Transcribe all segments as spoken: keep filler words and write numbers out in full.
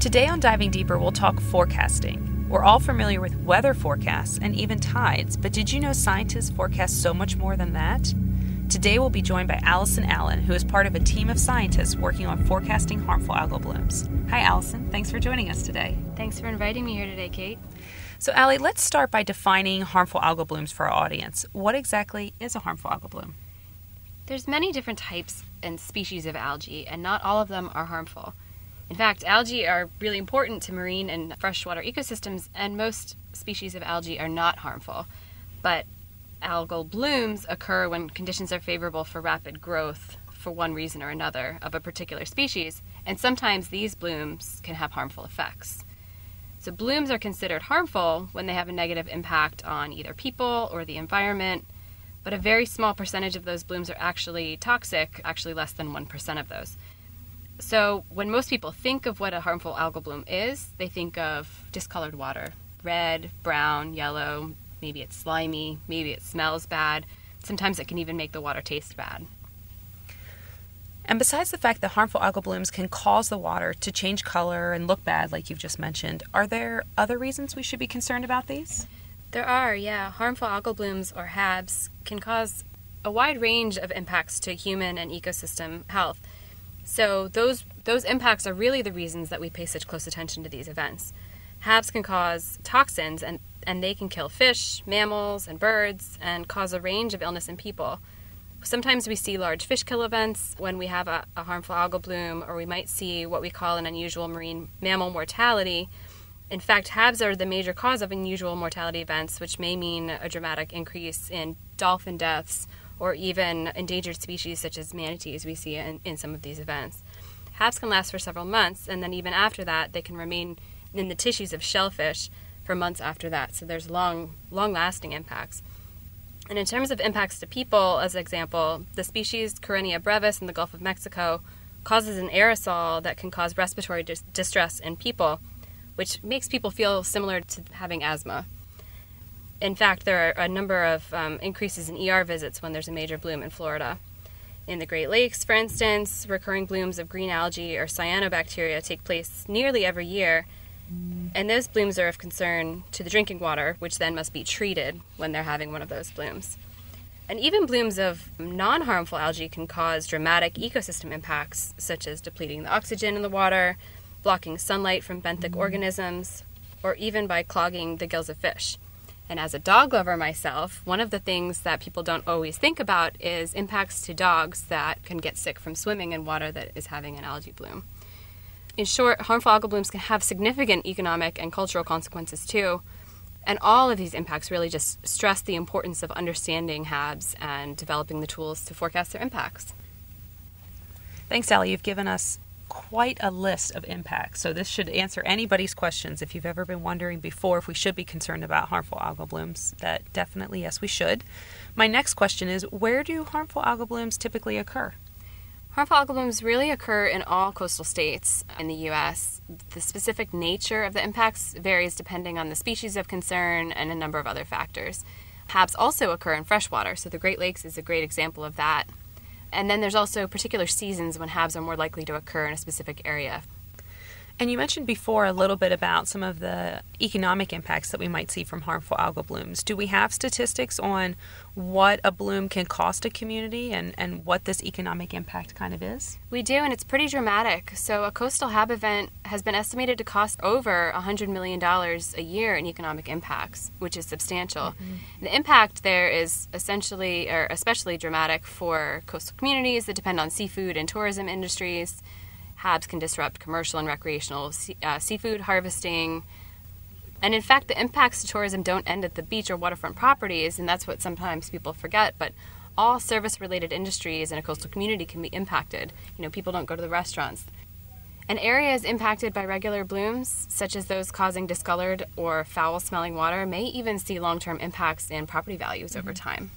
Today on Diving Deeper, we'll talk forecasting. We're all familiar with weather forecasts and even tides, but did you know scientists forecast so much more than that? Today we'll be joined by Allison Allen, who is part of a team of scientists working on forecasting harmful algal blooms. Hi Allison, thanks for joining us today. Thanks for inviting me here today, Kate. So Allie, let's start by defining harmful algal blooms for our audience. What exactly is a harmful algal bloom? There's many different types and species of algae, and not all of them are harmful. In fact, algae are really important to marine and freshwater ecosystems, and most species of algae are not harmful. But algal blooms occur when conditions are favorable for rapid growth for one reason or another of a particular species, and sometimes these blooms can have harmful effects. So blooms are considered harmful when they have a negative impact on either people or the environment, but a very small percentage of those blooms are actually toxic, actually less than one percent of those. So when most people think of what a harmful algal bloom is, they think of discolored water, red, brown, yellow, maybe it's slimy, maybe it smells bad. Sometimes it can even make the water taste bad. And besides the fact that harmful algal blooms can cause the water to change color and look bad, like you've just mentioned, are there other reasons we should be concerned about these? There are, yeah. Harmful algal blooms, or H A Bs, can cause a wide range of impacts to human and ecosystem health. So those those impacts are really the reasons that we pay such close attention to these events. H A Bs can cause toxins, and, and they can kill fish, mammals, and birds, and cause a range of illness in people. Sometimes we see large fish kill events when we have a, a harmful algal bloom, or we might see what we call an unusual marine mammal mortality. In fact, H A Bs are the major cause of unusual mortality events, which may mean a dramatic increase in dolphin deaths or even endangered species such as manatees we see in, in some of these events. H A Bs can last for several months, and then even after that, they can remain in the tissues of shellfish for months after that. So there's long, long-lasting impacts. And in terms of impacts to people, as an example, the species Karenia brevis in the Gulf of Mexico causes an aerosol that can cause respiratory dis- distress in people, which makes people feel similar to having asthma. In fact, there are a number of um, increases in E R visits when there's a major bloom in Florida. In the Great Lakes, for instance, recurring blooms of green algae or cyanobacteria take place nearly every year, and those blooms are of concern to the drinking water, which then must be treated when they're having one of those blooms. And even blooms of non-harmful algae can cause dramatic ecosystem impacts, such as depleting the oxygen in the water, blocking sunlight from benthic organisms, or even by clogging the gills of fish. And as a dog lover myself, one of the things that people don't always think about is impacts to dogs that can get sick from swimming in water that is having an algae bloom. In short, harmful algal blooms can have significant economic and cultural consequences too, and all of these impacts really just stress the importance of understanding H A Bs and developing the tools to forecast their impacts. Thanks, Allie. You've given us quite a list of impacts, so this should answer anybody's questions. If you've ever been wondering before if we should be concerned about harmful algal blooms, that definitely, yes, we should. My next question is, where do harmful algal blooms typically occur? Harmful algal blooms really occur in all coastal states in the U S. The specific nature of the impacts varies depending on the species of concern and a number of other factors. H A Bs also occur in freshwater, so the Great Lakes is a great example of that. And then there's also particular seasons when H A Bs are more likely to occur in a specific area. And you mentioned before a little bit about some of the economic impacts that we might see from harmful algal blooms. Do we have statistics on what a bloom can cost a community and, and what this economic impact kind of is? We do, and it's pretty dramatic. So a coastal H A B event has been estimated to cost over one hundred million dollars a year in economic impacts, which is substantial. Mm-hmm. The impact there is essentially, or especially dramatic for coastal communities that depend on seafood and tourism industries. H A Bs can disrupt commercial and recreational sea, uh, seafood harvesting. And in fact, the impacts to tourism don't end at the beach or waterfront properties, and that's what sometimes people forget, but all service-related industries in a coastal community can be impacted. You know, people don't go to the restaurants. And areas impacted by regular blooms, such as those causing discolored or foul-smelling water, may even see long-term impacts in property values mm-hmm. over time.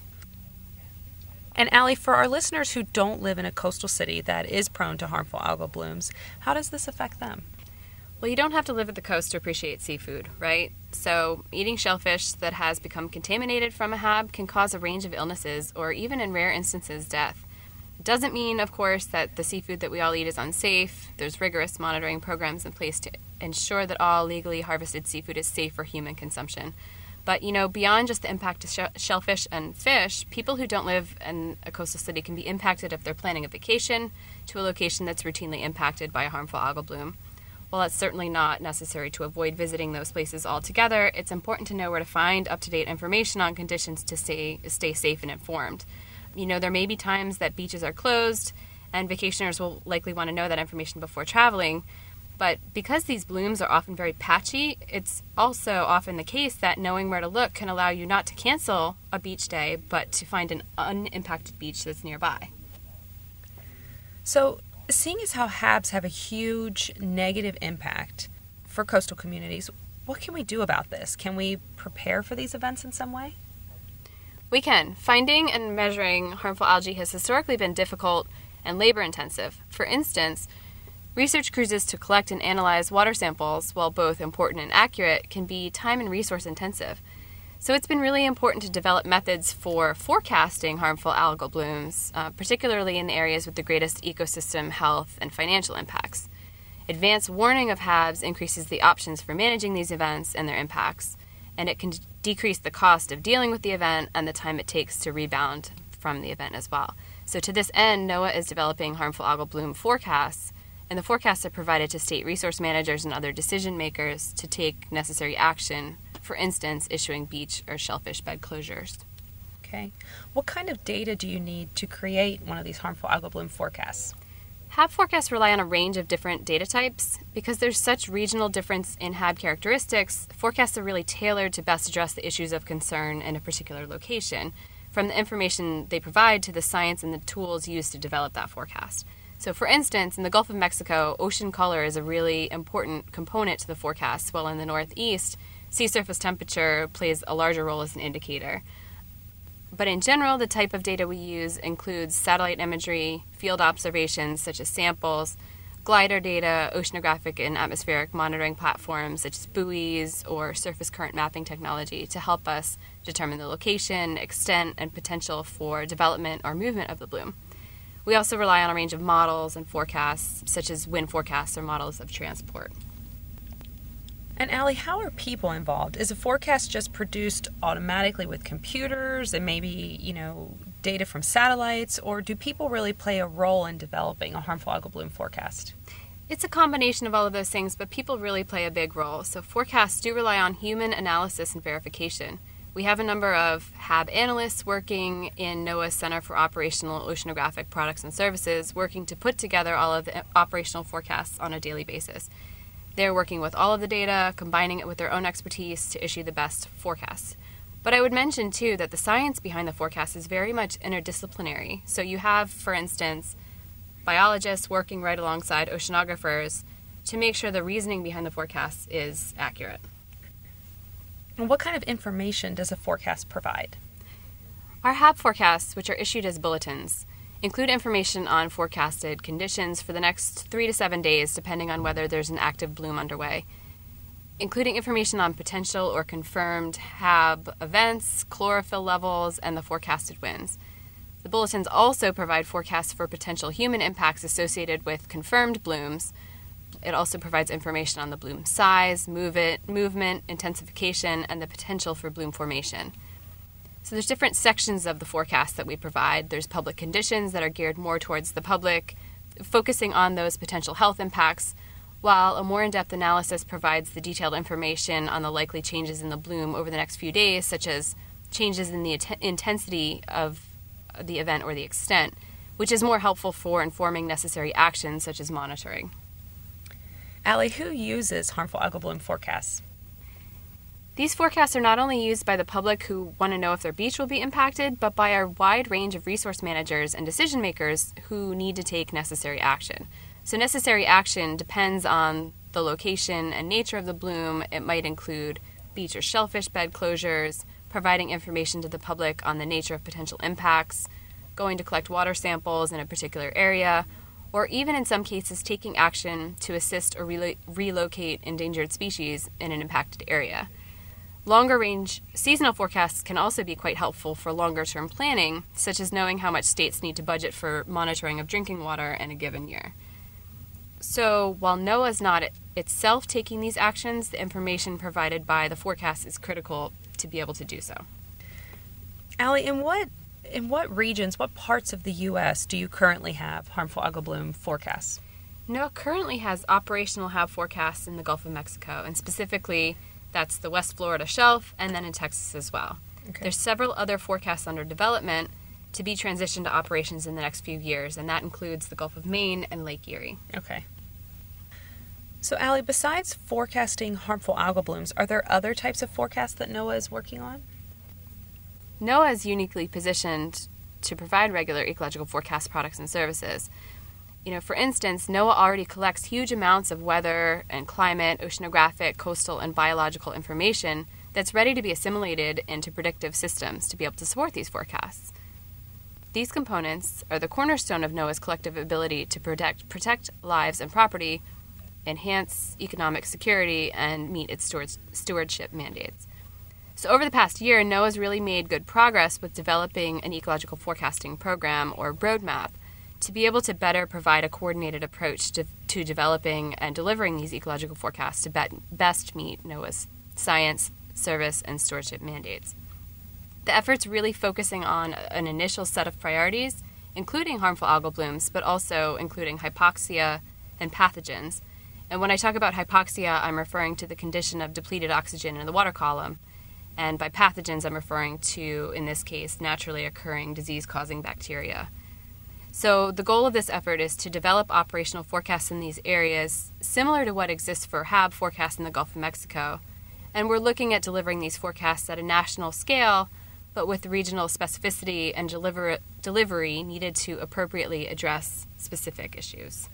And Allie, for our listeners who don't live in a coastal city that is prone to harmful algal blooms, how does this affect them? Well, you don't have to live at the coast to appreciate seafood, right? So eating shellfish that has become contaminated from a H A B can cause a range of illnesses or even in rare instances death. It doesn't mean, of course, that the seafood that we all eat is unsafe. There's rigorous monitoring programs in place to ensure that all legally harvested seafood is safe for human consumption. But, you know, beyond just the impact to sh- shellfish and fish, people who don't live in a coastal city can be impacted if they're planning a vacation to a location that's routinely impacted by a harmful algal bloom. While it's certainly not necessary to avoid visiting those places altogether, it's important to know where to find up-to-date information on conditions to stay, stay safe and informed. You know, there may be times that beaches are closed, and vacationers will likely want to know that information before traveling. But because these blooms are often very patchy, it's also often the case that knowing where to look can allow you not to cancel a beach day, but to find an unimpacted beach that's nearby. So, seeing as how H A Bs have a huge negative impact for coastal communities, what can we do about this? Can we prepare for these events in some way? We can. Finding and measuring harmful algae has historically been difficult and labor-intensive. For instance, research cruises to collect and analyze water samples, while both important and accurate, can be time and resource intensive. So it's been really important to develop methods for forecasting harmful algal blooms, uh, particularly in the areas with the greatest ecosystem, health, and financial impacts. Advanced warning of H A Bs increases the options for managing these events and their impacts, and it can decrease the cost of dealing with the event and the time it takes to rebound from the event as well. So to this end, NOAA is developing harmful algal bloom forecasts, and the forecasts are provided to state resource managers and other decision makers to take necessary action, for instance, issuing beach or shellfish bed closures. Okay. What kind of data do you need to create one of these harmful algal bloom forecasts? H A B forecasts rely on a range of different data types. Because there's such regional difference in H A B characteristics, forecasts are really tailored to best address the issues of concern in a particular location, from the information they provide to the science and the tools used to develop that forecast. So for instance, in the Gulf of Mexico, ocean color is a really important component to the forecast, while in the Northeast, sea surface temperature plays a larger role as an indicator. But in general, the type of data we use includes satellite imagery, field observations such as samples, glider data, oceanographic and atmospheric monitoring platforms such as buoys or surface current mapping technology to help us determine the location, extent, and potential for development or movement of the bloom. We also rely on a range of models and forecasts, such as wind forecasts or models of transport. And Allie, how are people involved? Is a forecast just produced automatically with computers and maybe, you know, data from satellites, or do people really play a role in developing a harmful algal bloom forecast? It's a combination of all of those things, but people really play a big role. So forecasts do rely on human analysis and verification. We have a number of H A B analysts working in NOAA's Center for Operational Oceanographic Products and Services, working to put together all of the operational forecasts on a daily basis. They're working with all of the data, combining it with their own expertise to issue the best forecasts. But I would mention, too, that the science behind the forecast is very much interdisciplinary. So you have, for instance, biologists working right alongside oceanographers to make sure the reasoning behind the forecast is accurate. And what kind of information does a forecast provide? Our H A B forecasts, which are issued as bulletins, include information on forecasted conditions for the next three to seven days, depending on whether there's an active bloom underway, including information on potential or confirmed H A B events, chlorophyll levels, and the forecasted winds. The bulletins also provide forecasts for potential human impacts associated with confirmed blooms. It also provides information on the bloom size, move it, movement, intensification, and the potential for bloom formation. So there's different sections of the forecast that we provide. There's public conditions that are geared more towards the public, focusing on those potential health impacts, while a more in-depth analysis provides the detailed information on the likely changes in the bloom over the next few days, such as changes in the int- intensity of the event or the extent, which is more helpful for informing necessary actions such as monitoring. Allie, who uses harmful algal bloom forecasts? These forecasts are not only used by the public who want to know if their beach will be impacted, but by our wide range of resource managers and decision makers who need to take necessary action. So necessary action depends on the location and nature of the bloom. It might include beach or shellfish bed closures, providing information to the public on the nature of potential impacts, going to collect water samples in a particular area, or even in some cases taking action to assist or relo- relocate endangered species in an impacted area. Longer range seasonal forecasts can also be quite helpful for longer term planning, such as knowing how much states need to budget for monitoring of drinking water in a given year. So while NOAA is not itself taking these actions, the information provided by the forecast is critical to be able to do so. Allie, in what in what regions, what parts of the U S do you currently have harmful algal bloom forecasts? NOAA currently has operational H A B forecasts in the Gulf of Mexico, and specifically that's the West Florida shelf and then in Texas as well. Okay. There's several other forecasts under development to be transitioned to operations in the next few years, and that includes the Gulf of Maine and Lake Erie. Okay. So, Allie, besides forecasting harmful algal blooms, are there other types of forecasts that NOAA is working on? NOAA is uniquely positioned to provide regular ecological forecast products and services. You know, for instance, NOAA already collects huge amounts of weather and climate, oceanographic, coastal, and biological information that's ready to be assimilated into predictive systems to be able to support these forecasts. These components are the cornerstone of NOAA's collective ability to protect, protect lives and property, enhance economic security, and meet its stewardship mandates. So over the past year, NOAA's really made good progress with developing an ecological forecasting program or roadmap to be able to better provide a coordinated approach to, to developing and delivering these ecological forecasts to bet, best meet NOAA's science, service, and stewardship mandates. The effort's really focusing on an initial set of priorities, including harmful algal blooms, but also including hypoxia and pathogens. And when I talk about hypoxia, I'm referring to the condition of depleted oxygen in the water column. And by pathogens, I'm referring to, in this case, naturally occurring disease-causing bacteria. So the goal of this effort is to develop operational forecasts in these areas, similar to what exists for H A B forecasts in the Gulf of Mexico. And we're looking at delivering these forecasts at a national scale, but with regional specificity and deliver- delivery needed to appropriately address specific issues.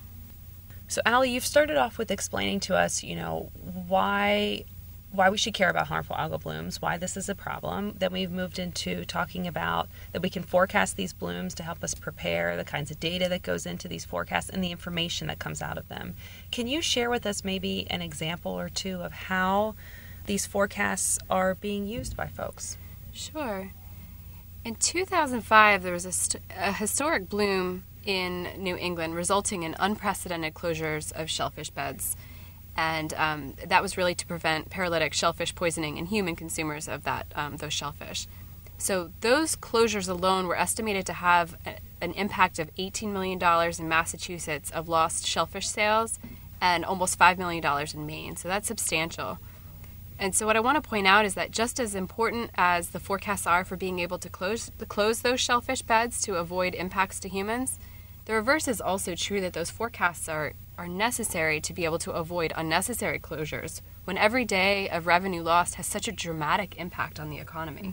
So, Allie, you've started off with explaining to us, you know, why why we should care about harmful algal blooms, why this is a problem. Then we've moved into talking about that we can forecast these blooms to help us prepare, the kinds of data that goes into these forecasts, and the information that comes out of them. Can you share with us maybe an example or two of how these forecasts are being used by folks? Sure. In two thousand five, there was a, st- a historic bloom in New England, resulting in unprecedented closures of shellfish beds. And um, that was really to prevent paralytic shellfish poisoning in human consumers of that um, those shellfish. So those closures alone were estimated to have a, an impact of eighteen million dollars in Massachusetts of lost shellfish sales and almost five million dollars in Maine. So that's substantial. And so what I want to point out is that just as important as the forecasts are for being able to close, to close those shellfish beds to avoid impacts to humans, the reverse is also true, that those forecasts are, are necessary to be able to avoid unnecessary closures when every day of revenue lost has such a dramatic impact on the economy.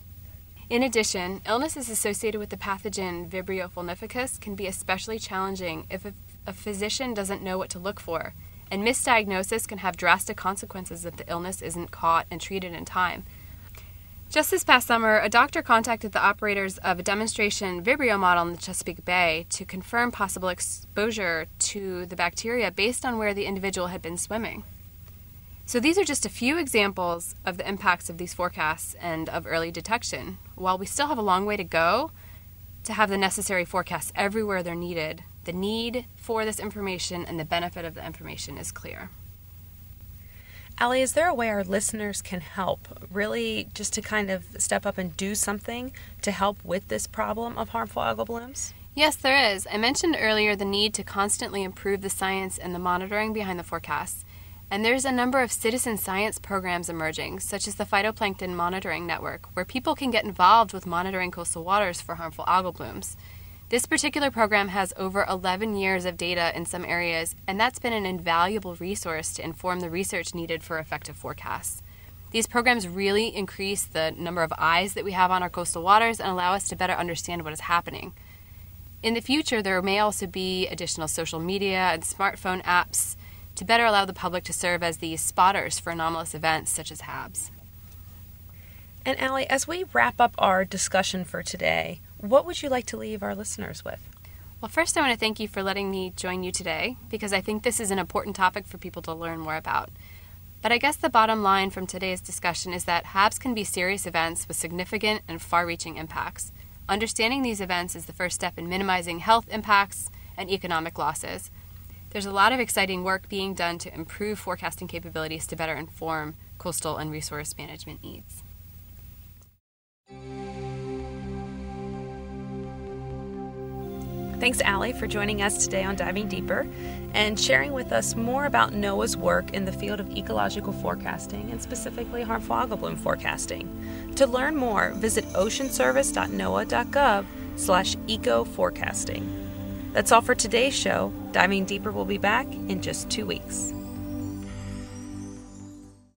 In addition, illnesses associated with the pathogen Vibrio vulnificus can be especially challenging if a, a physician doesn't know what to look for, and misdiagnosis can have drastic consequences if the illness isn't caught and treated in time. Just this past summer, a doctor contacted the operators of a demonstration Vibrio model in the Chesapeake Bay to confirm possible exposure to the bacteria based on where the individual had been swimming. So these are just a few examples of the impacts of these forecasts and of early detection. While we still have a long way to go to have the necessary forecasts everywhere they're needed, the need for this information and the benefit of the information is clear. Allie, is there a way our listeners can help, really just to kind of step up and do something to help with this problem of harmful algal blooms? Yes, there is. I mentioned earlier the need to constantly improve the science and the monitoring behind the forecasts. And there's a number of citizen science programs emerging, such as the Phytoplankton Monitoring Network, where people can get involved with monitoring coastal waters for harmful algal blooms. This particular program has over eleven years of data in some areas, and that's been an invaluable resource to inform the research needed for effective forecasts. These programs really increase the number of eyes that we have on our coastal waters and allow us to better understand what is happening. In the future, there may also be additional social media and smartphone apps to better allow the public to serve as these spotters for anomalous events such as H A Bs. And Allie, as we wrap up our discussion for today, what would you like to leave our listeners with? Well, first I want to thank you for letting me join you today, because I think this is an important topic for people to learn more about. But I guess the bottom line from today's discussion is that H A Bs can be serious events with significant and far-reaching impacts. Understanding these events is the first step in minimizing health impacts and economic losses. There's a lot of exciting work being done to improve forecasting capabilities to better inform coastal and resource management needs. Thanks, Allie, for joining us today on Diving Deeper and sharing with us more about NOAA's work in the field of ecological forecasting and specifically harmful algal bloom forecasting. To learn more, visit oceanservice.noaa.gov slash eco-forecasting. That's all for today's show. Diving Deeper will be back in just two weeks.